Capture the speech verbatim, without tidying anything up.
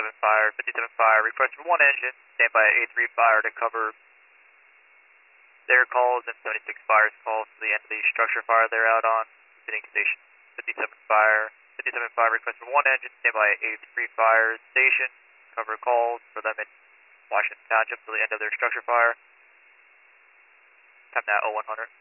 fifty-seven fire, fifty-seven fire, request for one engine, standby at A three fire to cover their calls, and seventy-six fire's calls to the end of the structure fire they're out on, visiting station. fifty-seven fire, fifty-seven fire, request for one engine, standby at A three fire station, cover calls for them in Washington Township to the end of their structure fire. Time now oh one hundred.